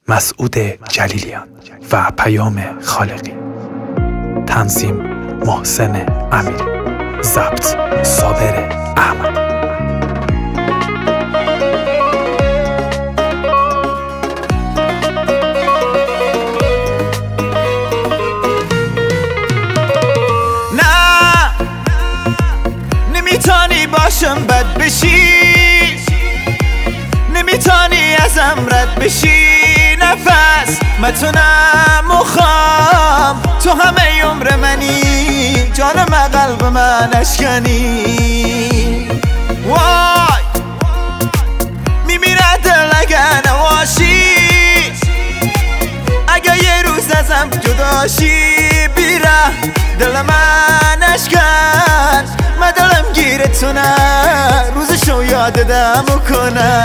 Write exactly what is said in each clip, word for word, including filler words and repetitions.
مسعود جلیلیان و پیام خالقی. تنظیم محسن امیری. ضبط صابر احمد. نمیتانی باشم بد بشی، نمیتانی ازم رد بشی. نفس متونم مخام، تو همه عمر منی، جانم قلب من اشکنی. وای میمیره دل اگه نواشی، اگه یه روز ازم جداشی. بیره دل من اشکن، من دلم گیرتونه، روزشو یادم کنه.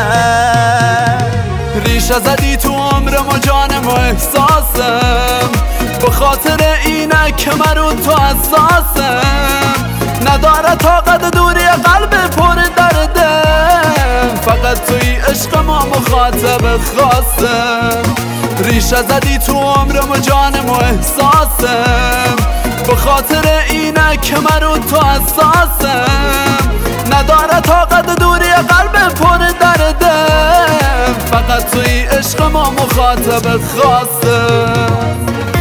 ریشه زدی تو عمرم و جانم و احساسم، به خاطر اینه که من رو تو حساسم. نداره طاقت دوری قلب پر دردم، فقط توی عشق ما مخاطب خاصم. ریشه زدی تو عمرم و جانم و احساسم، به خاطر اینه که من رو تو حساسم. نداره طاقت دوری قلب پر دردم، فقط توی عشق ما مخاطب خاصم.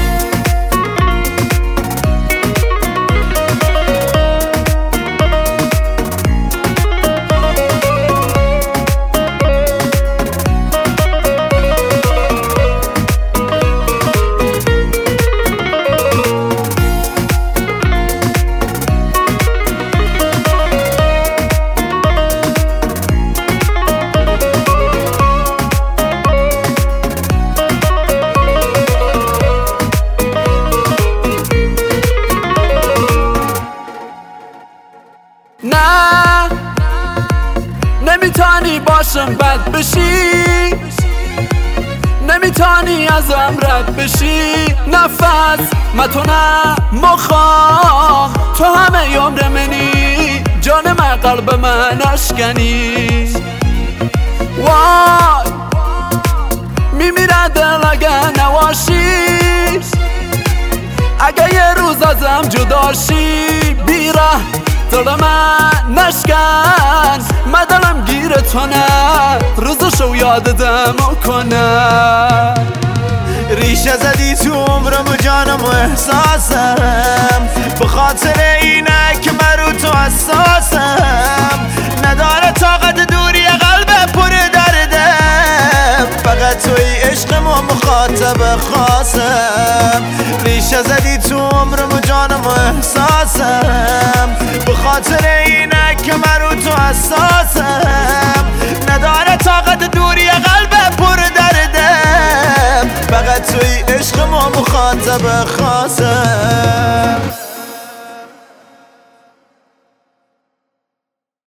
نه نمیتانی باشم بد بشی، نمیتانی ازم رد بشی. نفس متونه مخوام، تو همه عمر منی، جان من قلب من اشکنی. وای میمیره دل اگه نواشی، اگه یه روز ازم جداشی. بیره دل من نشکن، من دلم گیرتونه، روزشو یادم کنه. ریشه زدی تو عمرم و جانم و احساسم، به خاطر اینه که من رو تو حساسم. نداره طاقت دوری قلب پر دردم، فقط توی عشق ما مخاطب خاصم. ریشه زدی تو عمرم و جانم و احساسم، به خاطر اینه که من رو تو حساسم. نداره طاقت دوری قلب پر دردم، فقط توی عشق ما مخاطب خاصم.